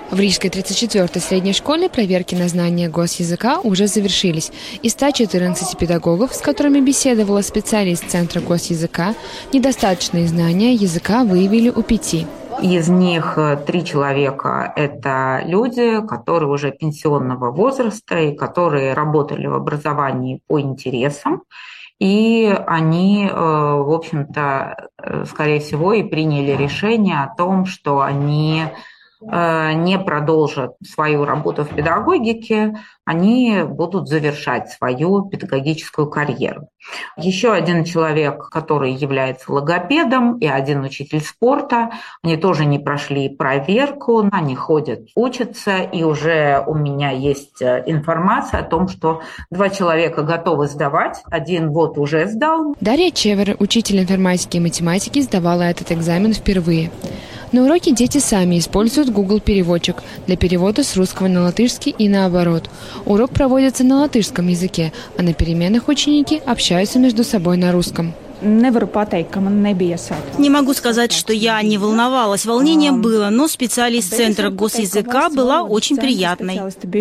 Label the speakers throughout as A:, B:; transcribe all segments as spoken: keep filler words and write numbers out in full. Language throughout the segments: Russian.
A: В Рижской тридцать четвёртой средней школе проверки на знание госязыка уже завершились. Из ста четырнадцати педагогов, с которыми беседовала специалист Центра госязыка, недостаточные знания языка выявили у пяти.
B: Из них три человека – это люди, которые уже пенсионного возраста и которые работали в образовании по интересам. И они, в общем-то, скорее всего, и приняли решение о том, что они не продолжат свою работу в педагогике, они будут завершать свою педагогическую карьеру. Еще один человек, который является логопедом, и один учитель спорта, они тоже не прошли проверку, они ходят, учатся, и уже у меня есть информация о том, что два человека готовы сдавать, один вот уже сдал.
A: Дарья Чевер, учитель информатики и математики, сдавала этот экзамен впервые. На уроке дети сами используют Google переводчик для перевода с русского на латышский и наоборот. Урок проводится на латышском языке, а на переменах ученики общаются между собой на русском.
C: Не могу сказать, что я не волновалась. Волнение было, но специалист Центра госязыка была очень приятной.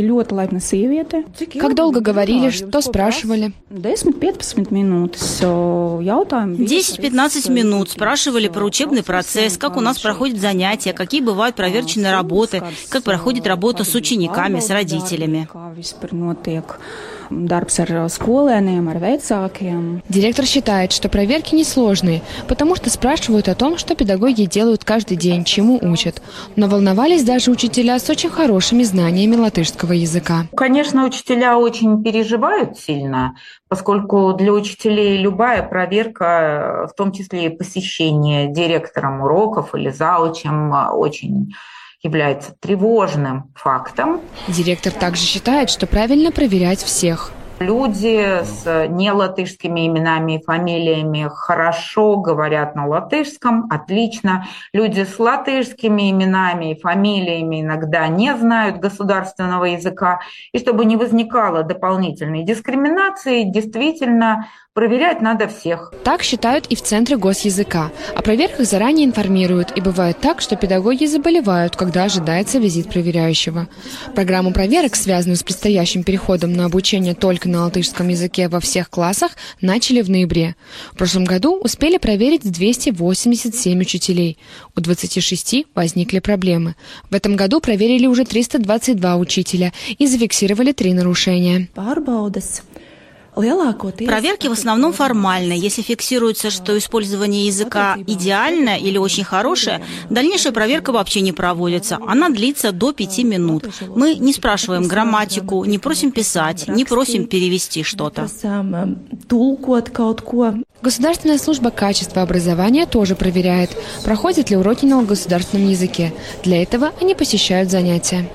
A: Как долго говорили, что спрашивали?
C: десять-пятнадцать минут. Спрашивали про учебный процесс, как у нас проходят занятия, какие бывают проверочные работы, как проходит работа с учениками, с родителями.
A: Директор считает, что проверки несложные, потому что спрашивают о том, что педагоги делают каждый день, чему учат. Но волновались даже учителя с очень хорошими знаниями латышского языка.
B: Конечно, учителя очень переживают сильно, поскольку для учителей любая проверка, в том числе и посещение директором уроков или заучем, очень является тревожным фактом.
A: Директор также считает, что правильно проверять всех.
B: Люди с нелатышскими именами и фамилиями хорошо говорят на латышском, отлично. Люди с латышскими именами и фамилиями иногда не знают государственного языка. И чтобы не возникало дополнительной дискриминации, действительно проверять надо всех.
A: Так считают и в Центре госязыка. О проверках заранее информируют, и бывает так, что педагоги заболевают, когда ожидается визит проверяющего. Программу проверок, связанную с предстоящим переходом на обучение только на латышском языке во всех классах, начали в ноябре. В прошлом году успели проверить двести восемьдесят семь учителей. У двадцати шести возникли проблемы. В этом году проверили уже триста двадцать два учителя и зафиксировали три нарушения.
C: Проверки в основном формальные. Если фиксируется, что использование языка идеальное или очень хорошее, дальнейшая проверка вообще не проводится. Она длится до пяти минут. Мы не спрашиваем грамматику, не просим писать, не просим перевести что-то.
A: Государственная служба качества образования тоже проверяет, проходят ли уроки на государственном языке. Для этого они посещают занятия.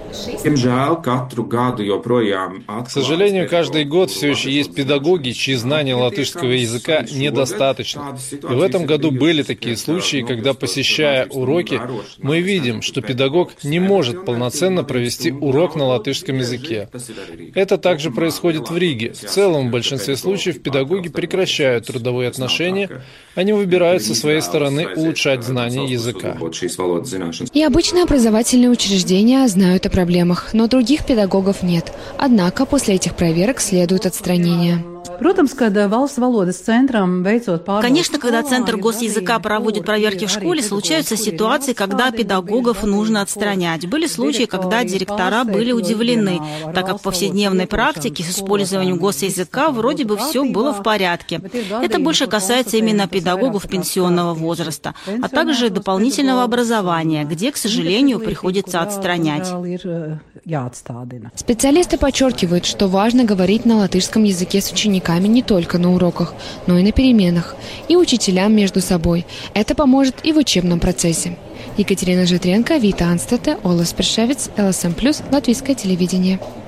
D: К сожалению, каждый год все еще есть педагоги, чьи знания латышского языка недостаточны. И в этом году были такие случаи, когда, посещая уроки, мы видим, что педагог не может полноценно провести урок на латышском языке. Это также происходит в Риге. В целом, в большинстве случаев педагоги прекращают трудовые отношения, они выбирают со своей стороны улучшать знания языка.
A: И обычные образовательные учреждения знают о проблемах, но других педагогов нет. Однако после этих проверок следует отстранение.
C: Конечно, когда Центр госязыка проводит проверки в школе, случаются ситуации, когда педагогов нужно отстранять. Были случаи, когда директора были удивлены, так как в повседневной практике с использованием госязыка вроде бы все было в порядке. Это больше касается именно педагогов пенсионного возраста, а также дополнительного образования, где, к сожалению, приходится отстранять.
A: Специалисты подчеркивают, что важно говорить на латышском языке с учениками не только на уроках, но и на переменах, и учителям между собой. Это поможет и в учебном процессе. Екатерина Житренко, Вита Анстете, Олес Першевец, эл эс эм плюс, Латвийское телевидение.